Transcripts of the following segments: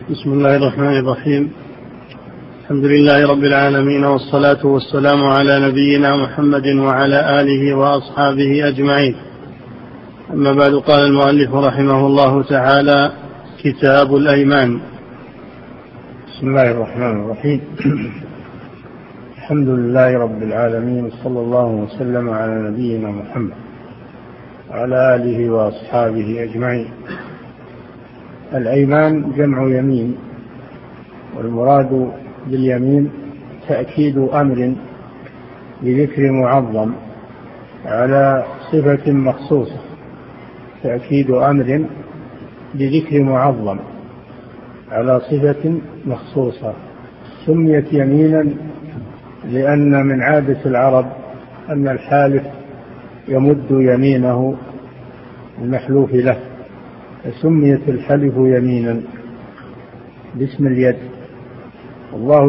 بسم الله الرحمن الرحيم. الحمد لله رب العالمين، والصلاة والسلام على نبينا محمد وعلى آله وأصحابه أجمعين. أما بعد، قال المؤلف رحمه الله تعالى: كتاب الأيمان. بسم الله الرحمن الرحيم. الحمد لله رب العالمين، صلى الله وسلم على نبينا محمد وعلى آله وأصحابه أجمعين. الأيمان جمع يمين، والمراد باليمين تأكيد أمر بذكر معظم على صفة مخصوصة، تأكيد أمر بذكر معظم على صفة مخصوصة. سميت يمينا لأن من عادة العرب أن الحالف يمد يمينه المحلوف له، فسميت الحلف يمينا باسم اليد. الله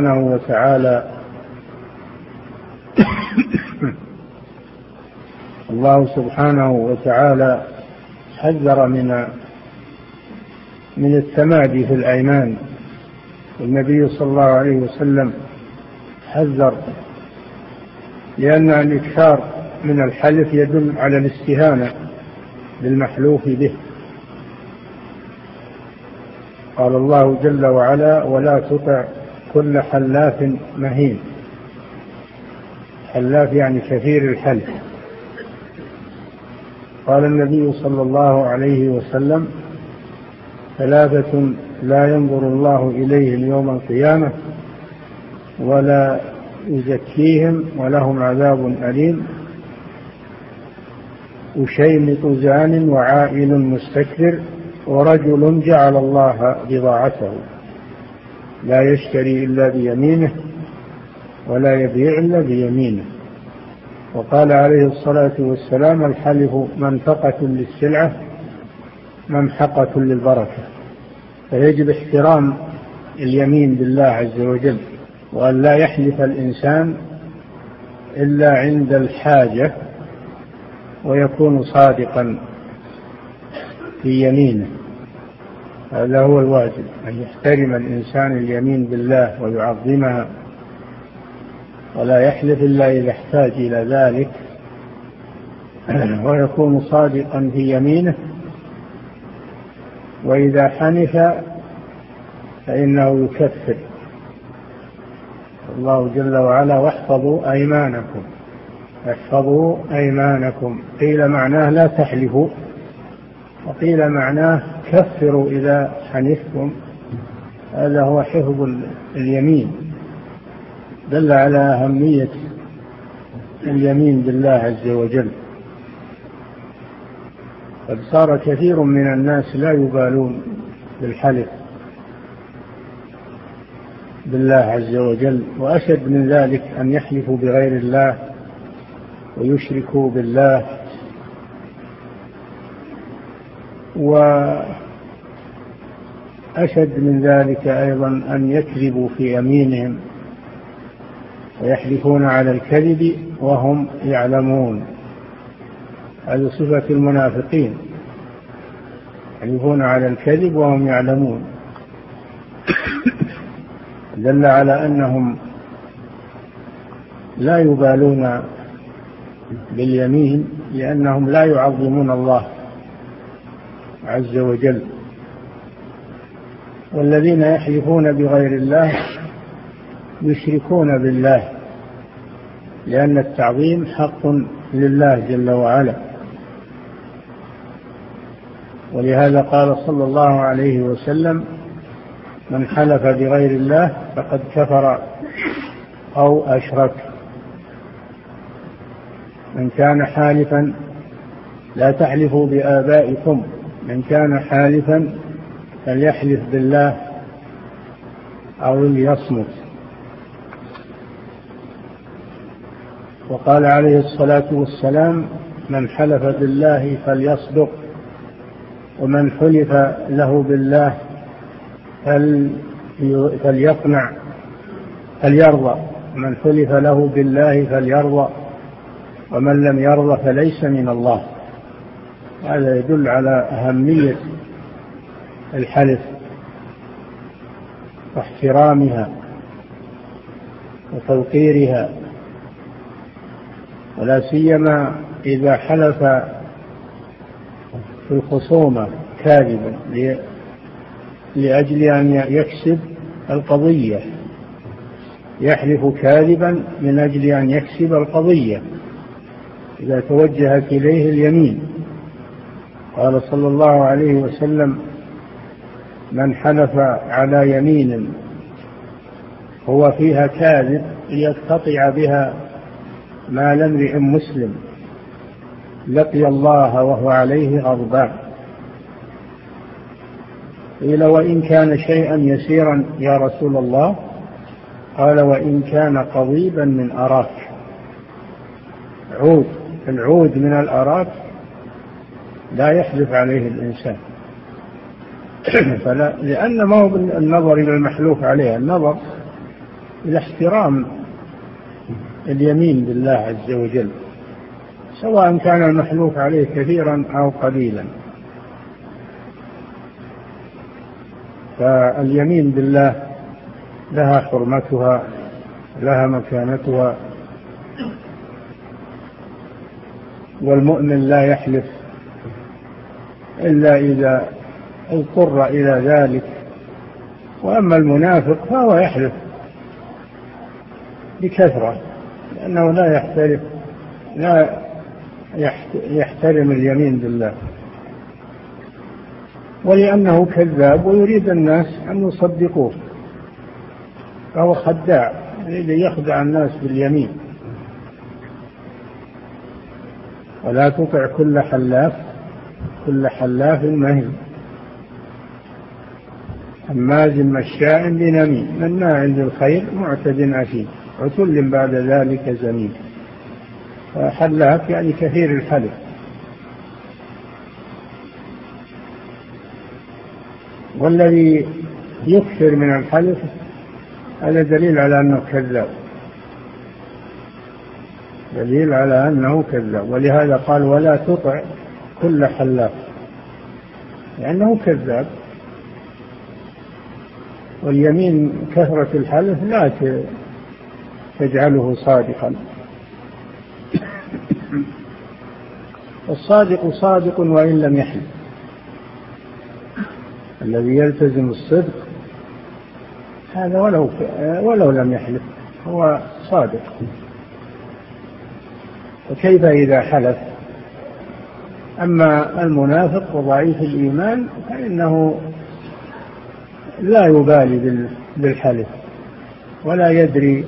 سبحانه وتعالى حذر من التمادي في الأيمان، والنبي صلى الله عليه وسلم حذر، لأن الإكثار من الحلف يدل على الاستهانة بالمحلوف به. قال الله جل وعلا: ولا تطع كل حلاف مهين. حلاف يعني كثير الحلف. قال النبي صلى الله عليه وسلم: ثلاثة لا ينظر الله إليهم يوم القيامة ولا يزكيهم ولهم عذاب أليم: وشيمط زان وعائل مستكبر ورجل جعل الله بضاعته لا يشتري إلا بيمينه ولا يبيع إلا بيمينه. وقال عليه الصلاة والسلام: الحلف منفقة للسلعة ممحقة للبركة. فيجب احترام اليمين بالله عز وجل، وأن لا يحلف الإنسان إلا عند الحاجة، ويكون صادقا في يمينه. هذا هو الواجب، أن يحترم الإنسان اليمين بالله ويعظمها، ولا يحلف إلا إذا احتاج إلى ذلك، ويكون صادقا في يمينه. وإذا حنث فإنه يكفر. الله جل وعلا: واحفظوا أيمانكم. احفظوا أيمانكم، قيل معناه لا تحلفوا، وقيل معناه كفروا إذا حنثتم. هذا هو حفظ اليمين، دل على أهمية اليمين بالله عز وجل. قد صار كثير من الناس لا يبالون بالحلف بالله عز وجل، وأشد من ذلك أن يحلفوا بغير الله ويشركوا بالله، وأشد من ذلك أيضا أن يكذبوا في يمينهم ويحلفون على الكذب وهم يعلمون. هذه صفة المنافقين، يحلفون على الكذب وهم يعلمون. دل على أنهم لا يبالون باليمين، لأنهم لا يعظمون الله عز وجل. والذين يحلفون بغير الله يشركون بالله، لأن التعظيم حق لله جل وعلا. ولهذا قال صلى الله عليه وسلم: من حلف بغير الله فقد كفر أو أشرك. من كان حالفا، لا تحلفوا بآبائكم، من كان حالفا فليحلف بالله أو ليصمت. وقال عليه الصلاة والسلام: من حلف بالله فليصدق، ومن حلف له بالله فليقنع فليرضى، من حلف له بالله فليرضى، ومن لم يرضى فليس من الله. هذا يدل على أهمية الحلف واحترامها وتوقيرها، ولا سيما إذا حلف في الخصومة كاذبا لأجل أن يكسب القضية، يحلف كاذبا من أجل أن يكسب القضية إذا توجهت إليه اليمين. قال صلى الله عليه وسلم: من حلف على يمين هو فيها كاذب ليقتطع بها مال امرئ مسلم لقي الله وهو عليه غضبان. قيل: وإن كان شيئا يسيرا يا رسول الله؟ قال: وإن كان قضيبا من أراك. العود من الأراك لا يحلف عليه الإنسان لأن ما هو النظر إلى المحلوف عليه، النظر إلى احترام اليمين بالله عز وجل، سواء كان المحلوف عليه كثيرا أو قليلا. فاليمين بالله لها حرمتها، لها مكانتها، والمؤمن لا يحلف إلا إذا اضطر إلى ذلك. وأما المنافق فهو يحلف بكثرة لأنه لا يحترم اليمين بالله، ولأنه كذاب ويريد الناس أن يصدقوه، فهو خداع يريد يخدع الناس باليمين. ولا تطع كل حلاف مهين هماز مشاء بنميم مناع للخير معتد أثيم عتل بعد ذلك زنيم. فحلاف يعني كثير الحلف. والذي يكثر من الحلف هذا دليل على أنه كذاب، دليل على أنه كذاب. ولهذا قال: ولا تطع كل حلاف، لأنه كذاب. واليمين كثرة الحلف لا تجعله صادقا. الصادق صادق وإن لم يحلف، الذي يلتزم الصدق هذا ولو لم يحلف هو صادق. وكيف إذا حلف؟ أما المنافق وضعيف الإيمان فإنه لا يبالي بالحلف ولا يدري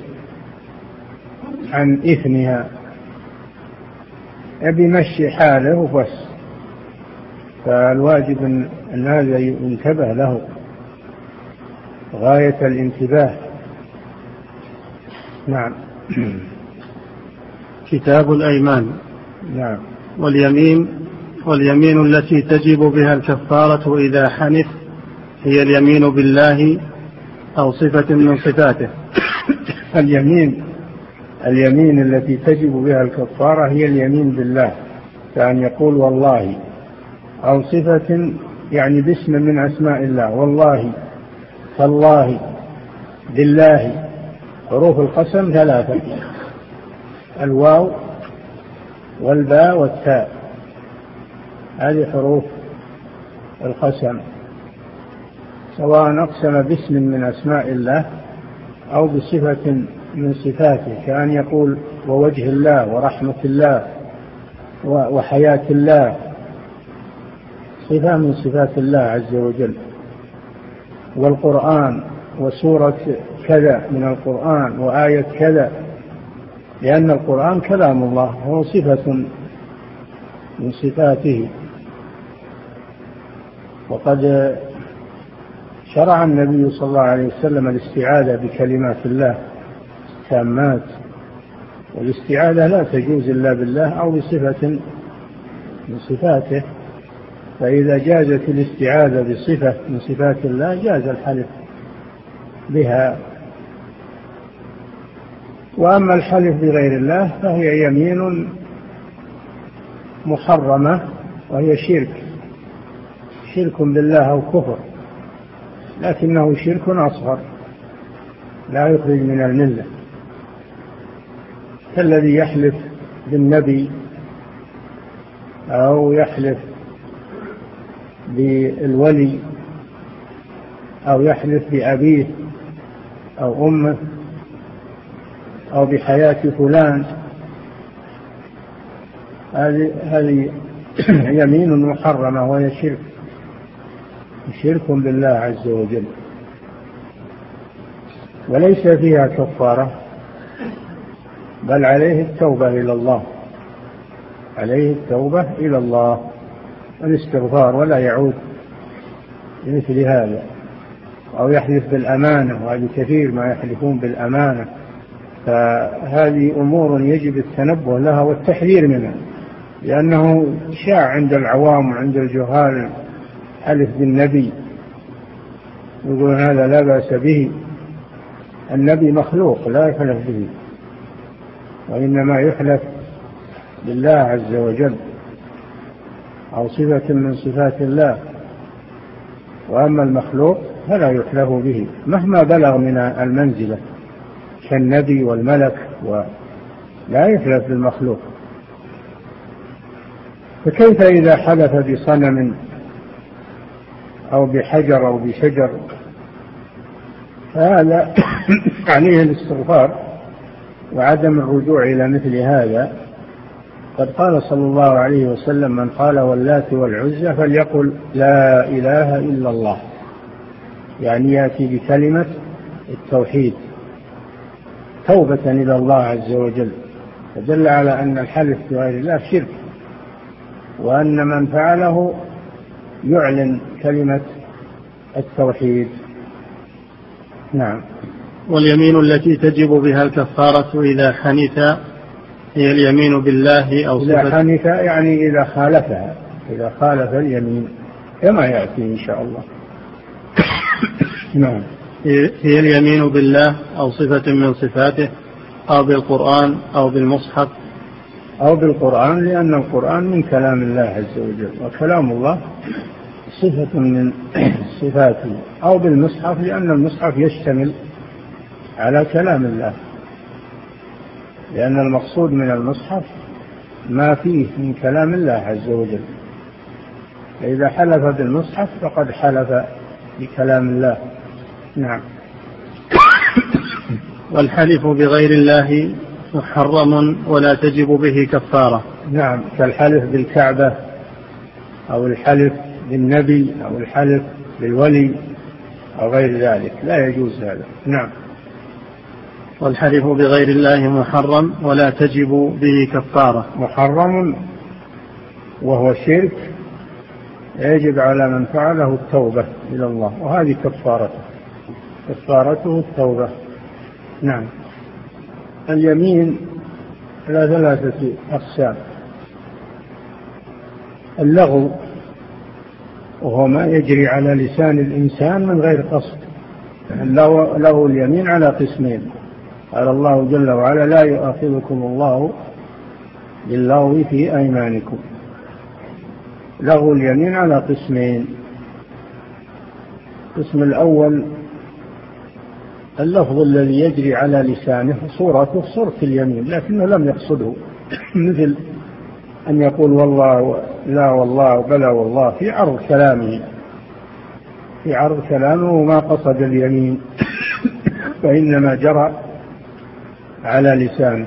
عن إثمها، يبي يمشي حاله وبس. فالواجب أن هذا ينتبه له غاية الانتباه. نعم. كتاب الأيمان. نعم. واليمين التي تجب بها الكفارة إذا حنث هي اليمين بالله أو صفة من صفاته. اليمين التي تجب بها الكفارة هي اليمين بالله، كأن يقول والله، أو صفة يعني باسم من أسماء الله، والله، فالله، بالله. حروف القسم 3: الواو والباء والتاء، هذه حروف القسم، سواء أقسم باسم من أسماء الله أو بصفة من صفاته، كأن يقول ووجه الله ورحمة الله وحياة الله، صفة من صفات الله عز وجل. والقرآن وسورة كذا من القرآن وآية كذا، لأن القرآن كلام الله هو صفة من صفاته. وقد شرع النبي صلى الله عليه وسلم الاستعاذة بكلمات الله تامات، والاستعاذة لا تجوز إلا بالله أو بصفة من صفاته. فإذا جازت الاستعاذة بصفة من صفات الله جاز الحلف بها. وأما الحلف بغير الله فهي يمين محرمة، وهي شرك بالله أو كفر، لكنه شرك أصغر لا يخرج من الملة، كالذي يحلف بالنبي أو يحلف بالولي أو يحلف بأبيه أو أمه أو بحياة فلان. هذه يمين محرمة وهي شرك بالله عز وجل، وليس فيها كفارة، بل عليه التوبة إلى الله، عليه التوبة إلى الله والاستغفار، ولا يعود مثل هذا. أو يحلف بالأمانة، وهذه كثير ما يحلفون بالأمانة، فهذه أمور يجب التنبه لها والتحذير منها، لأنه شاع عند العوام وعند الجهال حلف بالنبي، يقول هذا لا بأس به، النبي مخلوق لا يحلف به، وإنما يحلف بالله عز وجل أو صفة من صفات الله، وأما المخلوق فلا يحلف به مهما بلغ من المنزلة كالنبي والملك، ولا يحلف بالمخلوق. فكيف إذا حلف بصنم أو بحجر أو بشجر؟ فهذا عليه الاستغفار وعدم الرجوع إلى مثل هذا. قد قال صلى الله عليه وسلم: من قال واللات والعزى فليقل لا إله إلا الله، يعني يأتي بكلمة التوحيد توبة إلى الله عز وجل، فدل على أن الحلف بغير الله شرك، وأن من فعله يعلن كلمة التوحيد. نعم. واليمين التي تجب بها الكفارة إذا حنث هي اليمين بالله أو صفة. إذا حنث يعني إذا خالفها، إذا خالف اليمين كما يأتي إن شاء الله. نعم. هي اليمين بالله أو صفة من صفاته، أو بالقرآن أو بالمصحف. أو بالقرآن، لأن القرآن من كلام الله عز وجل، وكلام الله صفة من صفاته. أو بالمصحف، لأن المصحف يشتمل على كلام الله، لأن المقصود من المصحف ما فيه من كلام الله عز وجل، فإذا حلف بالمصحف فقد حلف بكلام الله. نعم. والحلف بغير الله محرم ولا تجب به كفارة. نعم، كالحلف بالكعبة أو الحلف بالنبي أو الحلف بالولي أو غير ذلك، لا يجوز هذا. نعم. والحلف بغير الله محرم ولا تجب به كفارة. محرم وهو شرك، يجب على من فعله التوبة إلى الله، وهذه كفارته التوبة. نعم. اليمين على 3 أقسام: اللغو، وهو ما يجري على لسان الإنسان من غير قصد. له اليمين على قسمين. قال الله جل وعلا: لا يؤاخذكم الله باللغو في أيمانكم. لغو اليمين على قسمين: القسم الأول اللفظ الذي يجري على لسانه صورته صورة اليمين لكنه لم يقصده، مثل أن يقول والله، لا والله، بلى والله، في عرض كلامه وما قصد اليمين، فإنما جرى على لسانه،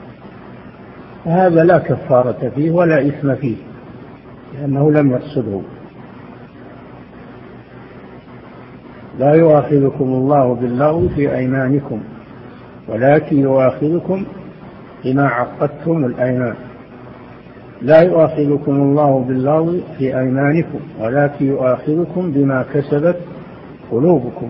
هذا لا كفارة فيه ولا إثم فيه، لأنه لم يقصده. لا يؤاخذكم الله باللغو في أيمانكم ولكن يؤاخذكم بما عقدتم الأيمان. لا يؤاخذكم الله باللغو في أيمانكم ولكن يؤاخذكم بما كسبت قلوبكم.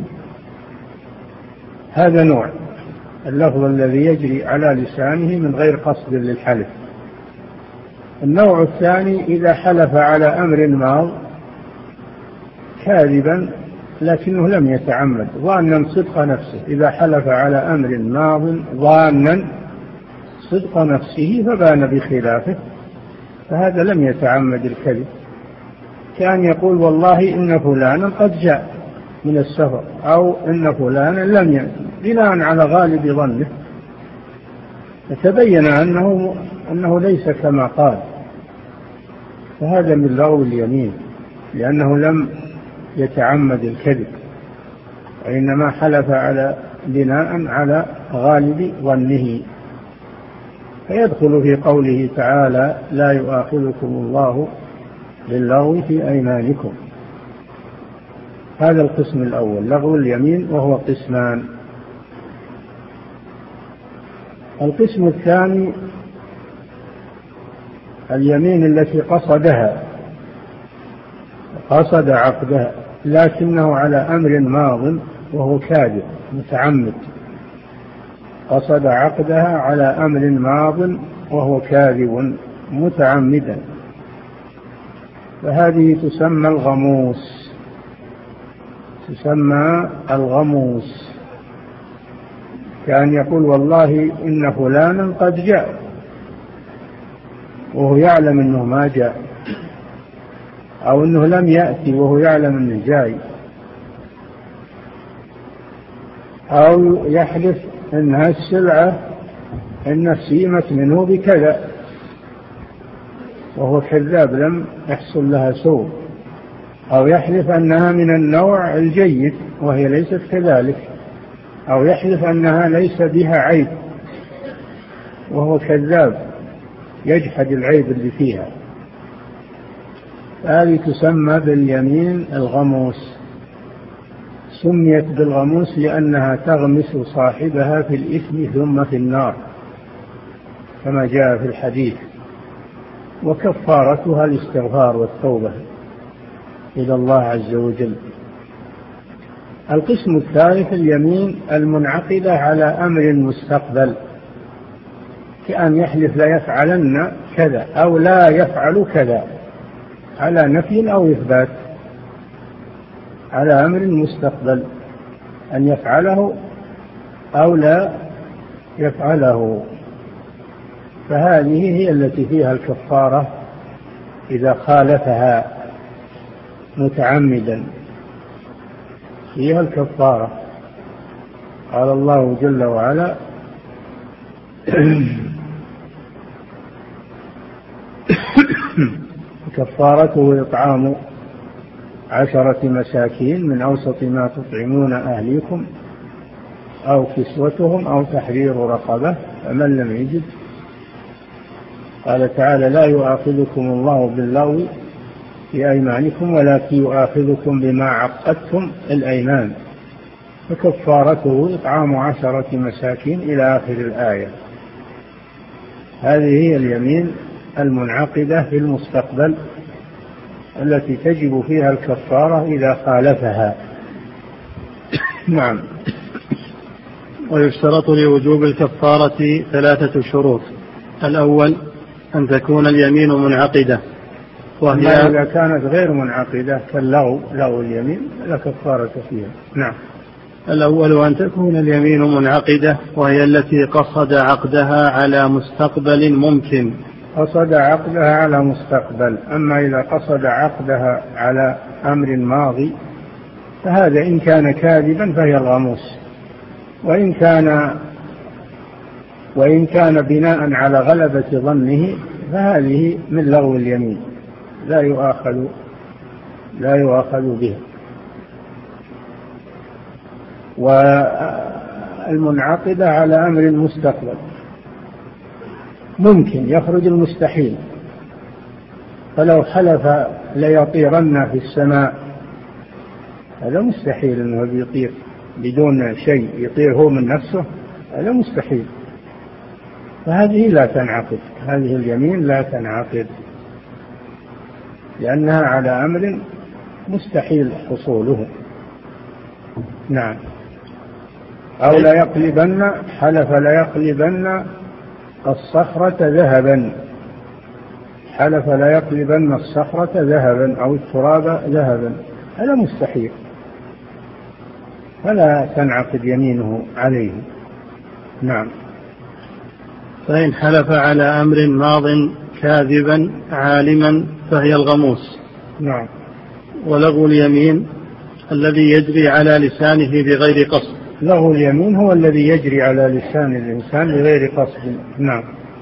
هذا نوع، اللفظ الذي يجري على لسانه من غير قصد للحلف. النوع الثاني إذا حلف على أمر ماض كاذبا لكنه لم يتعمد، ظانا صدق نفسه. إذا حلف على أمر ماض ظانا صدق نفسه فبان بخلافه، فهذا لم يتعمد الكذب، كان يقول والله إن فلانا قد جاء من السفر، أو إن فلانا لم يأتي، بناء على غالب ظنه، فتبين أنه ليس كما قال، فهذا من لغو اليمين، لأنه لم يتعمد الكذب، وإنما حلف بناء على غالب ظنه، فيدخل في قوله تعالى: لا يؤاخذكم الله باللغو في أيمانكم. هذا القسم الأول، لغو اليمين، وهو قسمان. القسم الثاني اليمين التي قصد عقدها لكنه على أمر ماض وهو كاذب متعمد، قصد عقدها على أمر ماض وهو كاذب متعمدا، فهذه تسمى الغموس. كان يقول: والله إن فلانا قد جاء، وهو يعلم أنه ما جاء، أو أنه لم يأتي وهو يعلم أنه جاي، أو يحلف أنها السلعة إن سيمت منه بكذا وهو كذاب لم يحصل لها سوء، أو يحلف أنها من النوع الجيد وهي ليست كذلك، أو يحلف أنها ليس بها عيب وهو كذاب يجحد العيب اللي فيها. هذه تسمى باليمين الغموس. سميت بالغموس لأنها تغمس صاحبها في الإثم ثم في النار كما جاء في الحديث، وكفارتها الاستغفار والتوبة إلى الله عز وجل. القسم الثالث اليمين المنعقدة على أمر مستقبل، كأن يحلف لا يفعلن كذا أو لا يفعل كذا، على نفي أو إثبات، على أمر مستقبل أن يفعله أو لا يفعله، فهذه هي التي فيها الكفارة إذا خالفها متعمدا، فيها الكفارة. قال الله جل وعلا: كفارته إطعام 10 مساكين من أوسط ما تطعمون أهليكم أو كسوتهم أو تحرير رقبة فمن لم يجد. قال تعالى: لا يؤاخذكم الله باللغو في أيمانكم ولكن يؤاخذكم بما عقدتم الأيمان، فكفارته إطعام 10 مساكين إلى آخر الآية. هذه هي اليمين المنعقدة في المستقبل التي تجب فيها الكفارة إذا خالفها. نعم. ويشترط لوجوب الكفارة 3 شروط: الأول أن تكون اليمين منعقدة، وهي إذا كانت غير منعقدة كاللغو اليمين لا كفارة فيها. نعم. الأول أن تكون اليمين منعقدة، وهي التي قصد عقدها على مستقبل ممكن. قصد عقدها على مستقبل. أما إذا قصد عقدها على أمر ماضي فهذا إن كان كاذبا فهي الغموس، وإن كان بناء على غلبة ظنه فهذه من لغو اليمين لا يؤاخذ بها. والمنعقدة على أمر المستقبل ممكن يخرج المستحيل، فلو حلف ليطيرن في السماء هذا مستحيل أنه يطير بدون شيء، يطير هو من نفسه، هذا مستحيل، فهذه لا تنعقد، هذه اليمين لا تنعقد لأنها على أمر مستحيل حصوله. نعم. أو لا يقلبن، حلف لا يقلبن الصخرة ذهبا، حلف لا يقلبن الصخرة ذهبا أو التراب ذهبا، هذا مستحيل، فلا تنعقد يمينه عليه. نعم. فإن حلف على أمر ماض كاذبا عالما فهي الغموس. نعم. ولغو اليمين الذي يجري على لسانه بغير قصد، لغو اليمين هو الذي يجري على لسان الإنسان بغير قصد. نعم.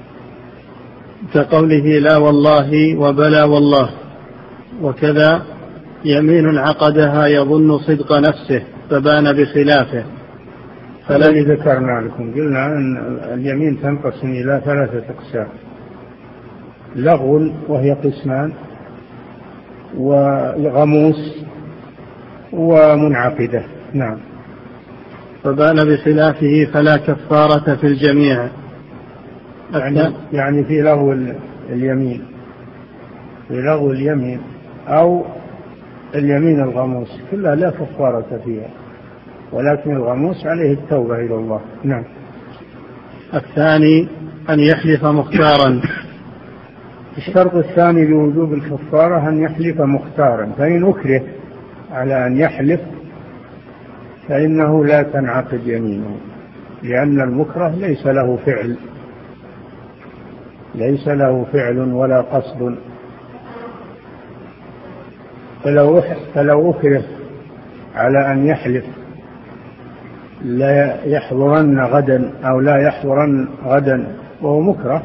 كقوله لا والله وبلا والله، وكذا يمين عقدها يظن صدق نفسه فبان بخلافه. فالذي ذكرنا لكم قلنا أن اليمين تنقسم إلى 3 أقسام: لغو وهي قسمان، وغموس، ومنعقدة. نعم. فبان بخلافه فلا كفارة في الجميع. يعني في لغو اليمين، في لغو اليمين أو اليمين الغموس كلها لا كفارة فيها، ولكن الغموس عليه التوبة إلى الله. نعم. الثاني أن يحلف مختارا. الشرط الثاني لوجوب الكفارة أن يحلف مختارا، فإن أكره على أن يحلف فإنه لا تنعقد يمينه، لأن المكره ليس له فعل ولا قصد. فلو أكره على أن يحلف لا يحضرن غدا أو لا يحضرن غدا وهو مكره،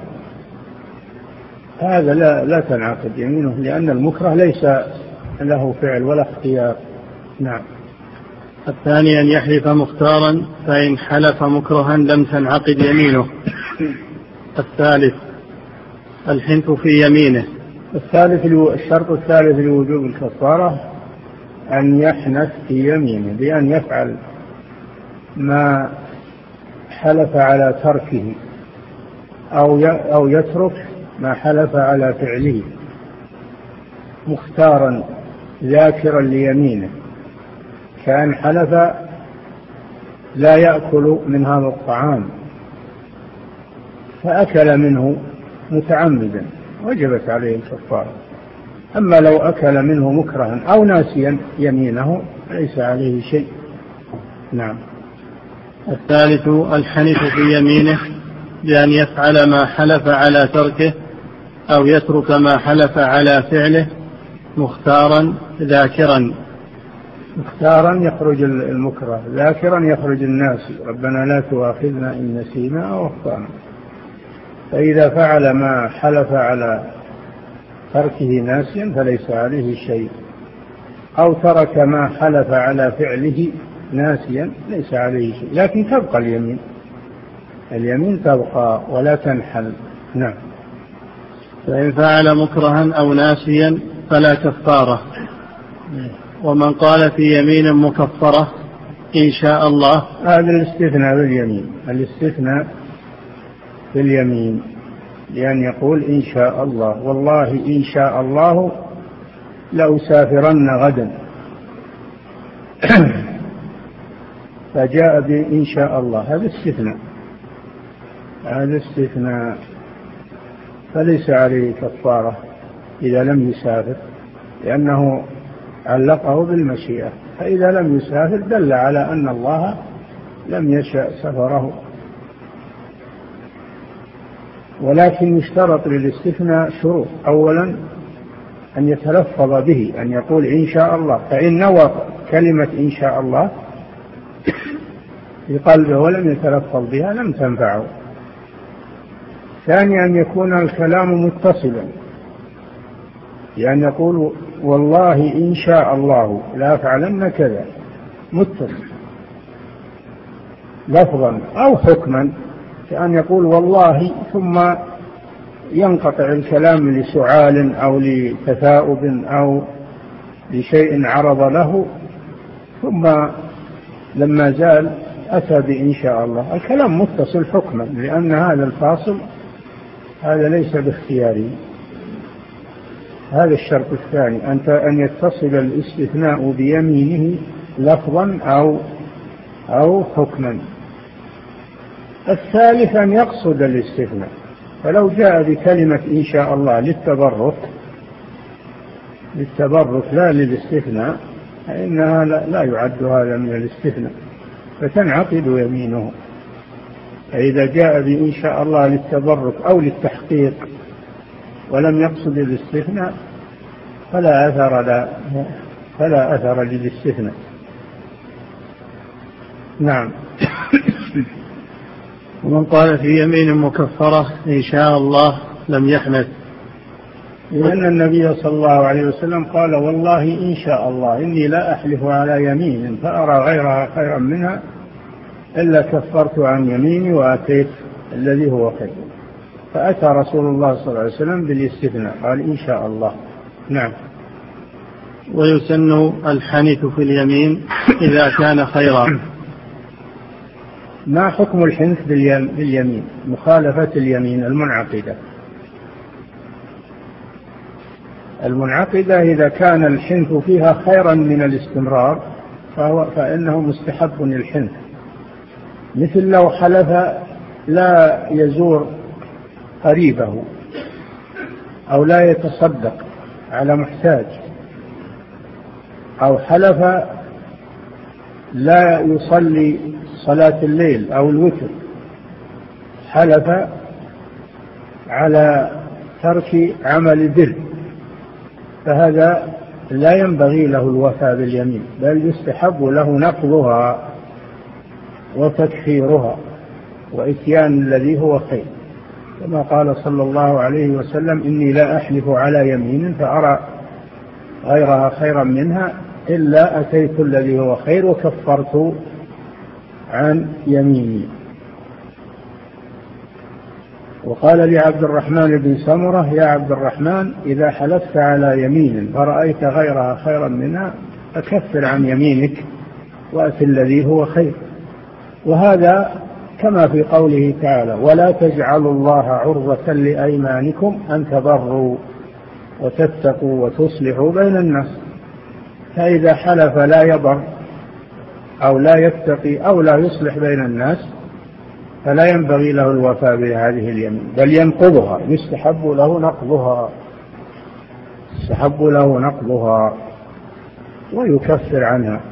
هذا لا تنعقد يمينه، لأن المكره ليس له فعل ولا اختيار. نعم. الثاني أن يحلف مختارا، فإن حلف مكرها لم تنعقد يمينه. الثالث الحنث في يمينه. الشرط الثالث لوجوب الكفارة أن يحنث في يمينه، بأن يفعل ما حلف على تركه أو يترك ما حلف على فعله، مختارا ذاكرا ليمينه، كأن حلف لا يأكل من هذا الطعام فأكل منه متعمدا وجبت عليه الكفارة. أما لو أكل منه مكرها أو ناسيا يمينه ليس عليه شيء. نعم. الثالث الحنث في يمينه، بأن يفعل ما حلف على تركه أو يترك ما حلف على فعله، مختارا ذاكرا. مختارا يخرج المكره، ذاكرا يخرج الناس، ربنا لا تؤاخذنا إن نسينا أو أخطأنا. فإذا فعل ما حلف على تركه ناسيا فليس عليه شيء، أو ترك ما حلف على فعله ناسيا ليس عليه شيء، لكن تبقى اليمين تبقى ولا تنحل. نعم. فإن فعل مكرها أو ناسيا فلا كفارة. ومن قال في يمين مكفرة إن شاء الله، هذا الاستثناء باليمين، الاستثناء باليمين، لأن يقول إن شاء الله، والله إن شاء الله لأسافرن غدا فجاء بإن شاء الله، هذا استثناء فليس عليه كفارة إذا لم يسافر، لأنه علقه بالمشيئة، فإذا لم يسافر دل على أن الله لم يشأ سفره. ولكن يشترط للاستثناء شروط: أولا أن يتلفظ به، أن يقول إن شاء الله، فإن نوى كلمة إن شاء الله في قلبه ولم يتلفظ بها لم تنفعه. ثانيا أن يكون الكلام متصلا، لأن يقول والله إن شاء الله لا أفعلن كذا، متصل لفظا أو حكما، كأن يقول والله ثم ينقطع الكلام لسعال أو لتثاؤب أو لشيء عرض له، ثم لما زال أتى بإن شاء الله. الكلام متصل حكما، لأن هذا الفاصل هذا ليس باختياري. هذا الشرط الثاني، أن يتصل الاستثناء بيمينه لفظا أو حكما. الثالث أن يقصد الاستثناء، فلو جاء بكلمة إن شاء الله للتبرك لا للاستثناء، فإنها لا يعد هذا من الاستثناء فتنعقد يمينه. فإذا جاء بإن شاء الله للتبرك أو للتحقيق ولم يقصد الاستثناء فلا أثر للاستثناء. نعم. ومن قال في يمين مكفرة إن شاء الله لم يحنث، لأن النبي صلى الله عليه وسلم قال والله إن شاء الله إني لا أحلف على يمين فأرى غيرها خيرا منها إلا كفرت عن يميني وأتيت الذي هو خير. فأتى رسول الله صلى الله عليه وسلم بالاستثناء قال إن شاء الله. نعم. ويسن الحنث في اليمين إذا كان خيرا. ما حكم الحنث باليمين؟ مخالفة اليمين المنعقدة إذا كان الحنث فيها خيرا من الاستمرار فإنه مستحب الحنث، مثل لو حلف لا يزور قريبه أو لا يتصدق على محتاج، أو حلف لا يصلي صلاة الليل أو الوتر، حلف على ترك عمل البر، فهذا لا ينبغي له الوفاء باليمين، بل يستحب له نقضها وتكفيرها وإتيان الذي هو خير، كما قال صلى الله عليه وسلم إني لا أحلف على يمين فأرى غيرها خيرا منها إلا أتيت الذي هو خير وكفرت عن يميني. وقال لعبد الرحمن بن سمرة يا عبد الرحمن إذا حلفت على يمين فرأيت غيرها خيرا منها فكفر عن يمينك وأت الذي هو خير. وهذا كما في قوله تعالى ولا تجعلوا الله عرضة لأيمانكم أن تبروا وتتقوا وتصلحوا بين الناس. فإذا حلف لا يبر أو لا يتقي أو لا يصلح بين الناس فلا ينبغي له الوفاء بهذه اليمين، بل ينقضها، يستحب له نقضها ويكفر عنها،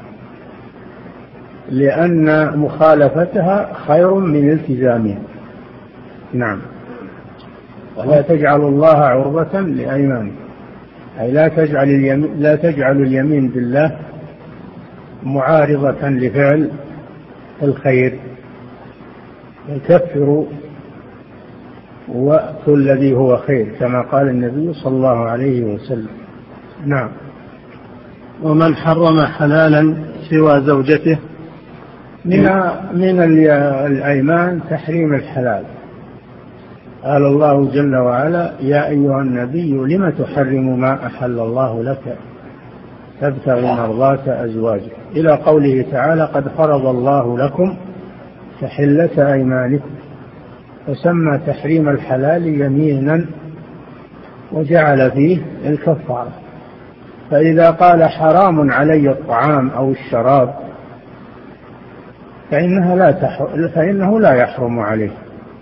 لأن مخالفتها خير من التزامها. نعم. ولا تجعلوا الله عرضة لأيمانكم، أي لا تجعل اليمين بالله معارضة لفعل الخير، يكفر وأتوا الذي هو خير كما قال النبي صلى الله عليه وسلم. نعم. ومن حرم حلالا سوى زوجته من الأيمان تحريم الحلال. قال الله جل وعلا يا أيها النبي لم تحرم ما أحل الله لك تبتغي مرضات أزواجك، إلى قوله تعالى قد فرض الله لكم تحلة أيمانكم، فسمى تحريم الحلال يمينا وجعل فيه الكفارة. فإذا قال حرام علي الطعام أو الشراب فإنه لا يحرم عليه،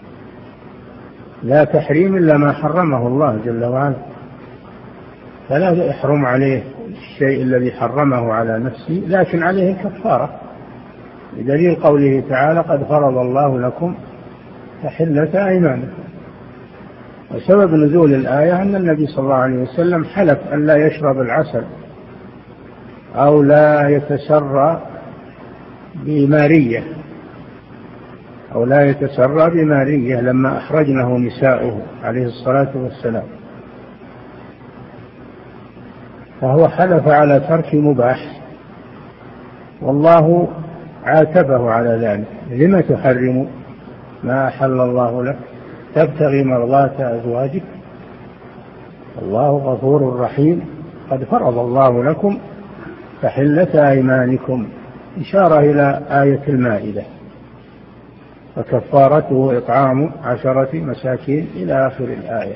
لا تحريم إلا ما حرمه الله جل وعلا، فلا يحرم عليه الشيء الذي حرمه على نفسه، لكن عليه كفارة، بدليل قوله تعالى قد فرض الله لكم تحلة أيمانكم. وسبب نزول الآية أن النبي صلى الله عليه وسلم حلف أن لا يشرب العسل أو لا يتسرى بمارية لما أخرجنه نساؤه عليه الصلاة والسلام، فهو حلف على ترك مباح والله عاتبه على ذلك لم تحرم ما أحل الله لك تبتغي مرضات أزواجك الله غفور رحيم قد فرض الله لكم تحلة أيمانكم، إشارة إلى آية المائدة، فكفارته إطعام 10 مساكين إلى آخر الآية.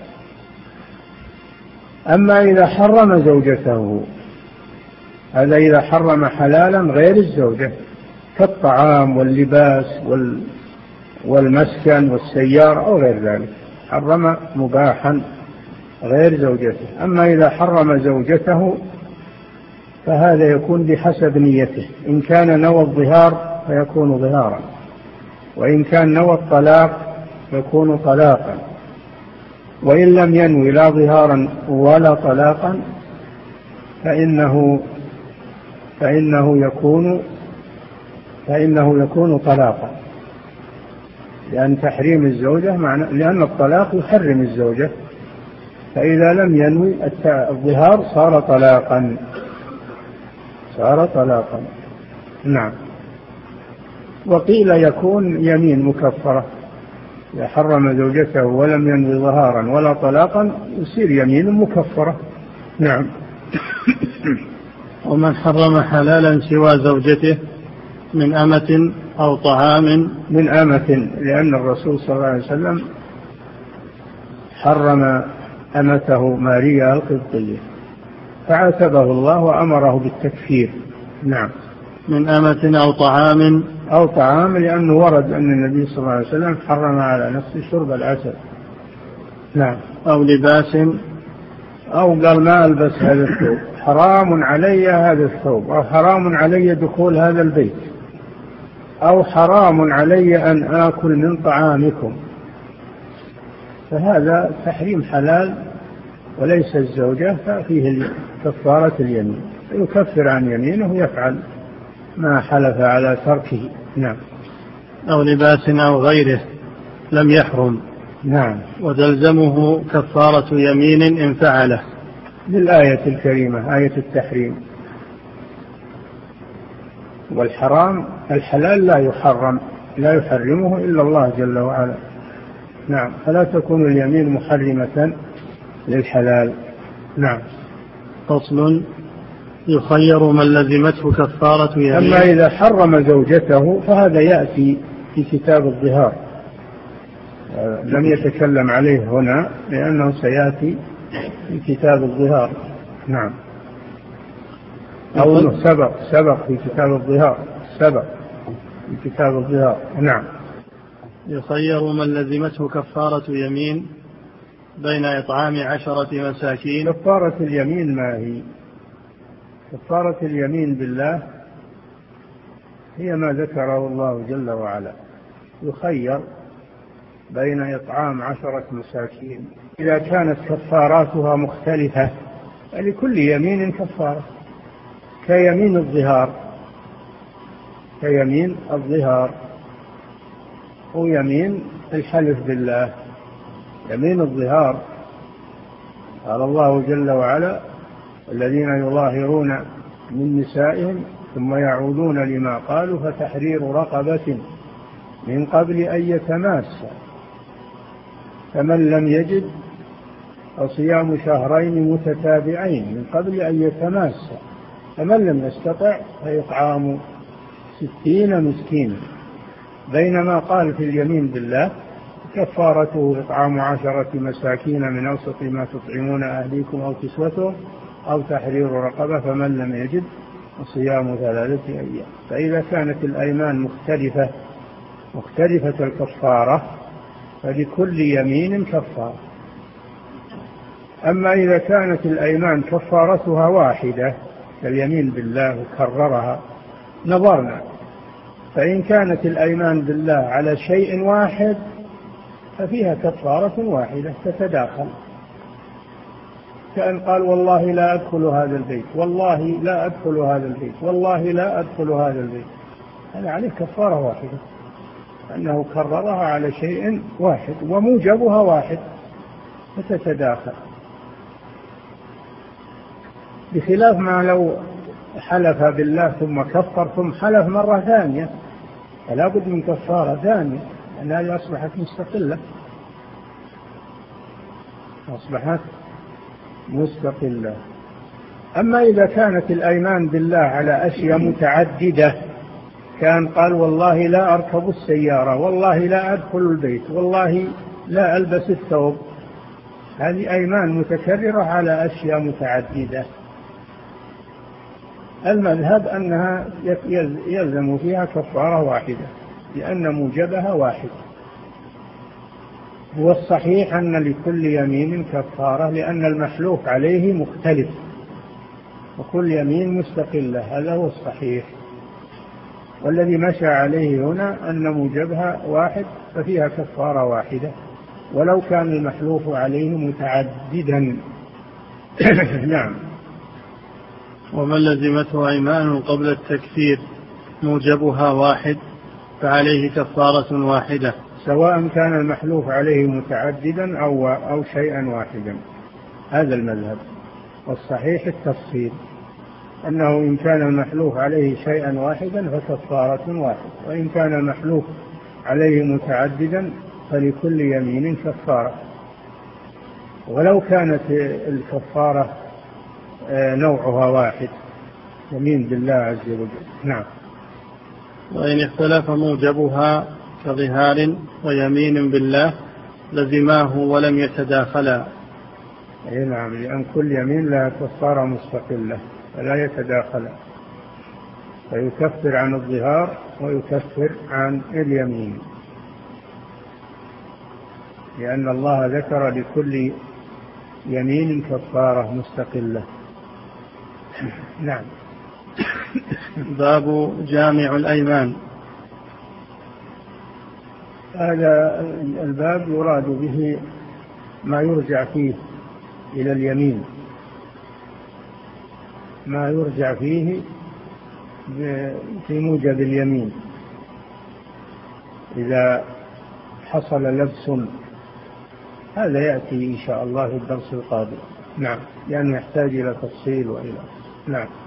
أما إذا حرم زوجته، هذا إذا حرم حلالا غير الزوجة كالطعام واللباس والمسكن والسيارة أو غير ذلك، حرم مباحا غير زوجته. أما إذا حرم زوجته فهذا يكون بحسب نيته، إن كان نوى الظهار فيكون ظهارا، وإن كان نوى الطلاق يكون طلاقا، وإن لم ينوي لا ظهارا ولا طلاقا فإنه يكون فإنه يكون طلاقا، لأن تحريم الزوجة لأن الطلاق يحرم الزوجة، فإذا لم ينوي الظهار صار طلاقا. نعم. وقيل يكون يمين مكفرة، إذا حرم زوجته ولم ينوي ظهارا ولا طلاقا يصير يمين مكفرة. نعم. ومن حرم حلالا سوى زوجته من أمة أو طعام. من أمة، لأن الرسول صلى الله عليه وسلم حرم أمته ماريا القبطية فعاتبه الله وأمره بالتكفير. نعم. من أمة أو طعام لأنه ورد أن النبي صلى الله عليه وسلم حرم على نفسه شرب العسل. نعم. أو لباس، أو قال ما ألبس هذا الثوب، حرام علي هذا الثوب، أو حرام علي دخول هذا البيت، أو حرام علي أن آكل من طعامكم، فهذا تحريم حلال وليس الزوجة، ففيه كفارة اليمين، يكفر عن يمينه ويفعل ما حلف على تركه. نعم. أو لباس أو غيره لم يحرم. نعم. وتلزمه كفارة يمين إن فعله، بالآية الكريمة آية التحريم. والحرام الحلال لا يحرمه إلا الله جل وعلا. نعم. فلا تكون اليمين محرمة للحلال. نعم. فصل: يخير من لزمته كفارة يمين. أما إذا حرم زوجته فهذا يأتي في كتاب الظهار، لم يتكلم عليه هنا لأنه سيأتي في كتاب الظهار. نعم. أو أنه سبق في كتاب الظهار، في كتاب الظهار. نعم. يخير من لزمته كفارة يمين بين إطعام 10 مساكين. كفارة اليمين ما هي؟ كفارة اليمين بالله هي ما ذكره الله جل وعلا، يخير بين إطعام 10 مساكين. إذا كانت كفاراتها مختلفة فلكل يمين كفارة، كيمين الظهار ويمين الحلف بالله. يمين الظهار قال الله جل وعلا: الذين يظاهرون من نسائهم ثم يعودون لما قالوا فتحرير رقبة من قبل أن يتماسا، فمن لم يجد فصيام شهرين متتابعين من قبل أن يتماسا، فمن لم يستطع فإطعام 60 مسكينا. بينما قال في اليمين بالله: كفارته إطعام 10 مساكين من أوسط ما تطعمون أهليكم أو كسوتهم أو تحرير رقبة، فمن لم يجد فصيام 3 أيام. فإذا كانت الأيمان مختلفة الكفارة فلكل يمين كفارة. أما إذا كانت الأيمان كفارتها واحدة كاليمين بالله وكررها نظرنا، فإن كانت الأيمان بالله على شيء واحد ففيها كفارة واحدة تتداخل، كأن قال: والله لا أدخل هذا البيت، والله لا أدخل هذا البيت، والله لا أدخل هذا البيت، هذا عليه كفارة واحدة، أنه كررها على شيء واحد وموجبها واحد فتتداخل، بخلاف ما لو حلف بالله ثم كفر ثم حلف مرة ثانية فلا بد من كفارة ثانية، لأن هذه أصبحت مستقلة. أما إذا كانت الأيمان بالله على أشياء متعددة، كان قال: والله لا أركب السيارة، والله لا أدخل البيت، والله لا ألبس الثوب، هذه أيمان متكررة على أشياء متعددة. المذهب أنها يلزم فيها كفارة واحدة لأن موجبها واحد. هو الصحيح أن لكل يمين كفارة لأن المحلوف عليه مختلف وكل يمين مستقلة، هذا هو الصحيح. والذي مشى عليه هنا أن موجبها واحد ففيها كفارة واحدة ولو كان المحلوف عليه متعددا. نعم. ومن لزمته أيمان قبل التكفير موجبها واحد فعليه كفارة واحدة، سواء كان المحلوف عليه متعددا أو شيئا واحدا. هذا المذهب، والصحيح التفصيل، أنه إن كان المحلوف عليه شيئا واحدا فكفارة واحدة، وإن كان المحلوف عليه متعددا فلكل يمين كفارة، ولو كانت الكفارة نوعها واحد، يمين بالله عز وجل. نعم. وإن اختلف موجبها كظهار ويمين بالله لزماه ولم يتداخلا. أي نعم، لأن كل يمين لها كفارة مستقلة فلا يتداخلا، فيكفر عن الظهار ويكفر عن اليمين، لأن الله ذكر لكل يمين كفارة مستقلة. نعم. باب جامع الأيمان. هذا الباب يراد به ما يرجع فيه إلى اليمين، ما يرجع فيه في موجب اليمين إذا حصل لبس. هذا يأتي إن شاء الله الدرس القادم. نعم، لأنه يحتاج إلى تفصيل وإلى. نعم.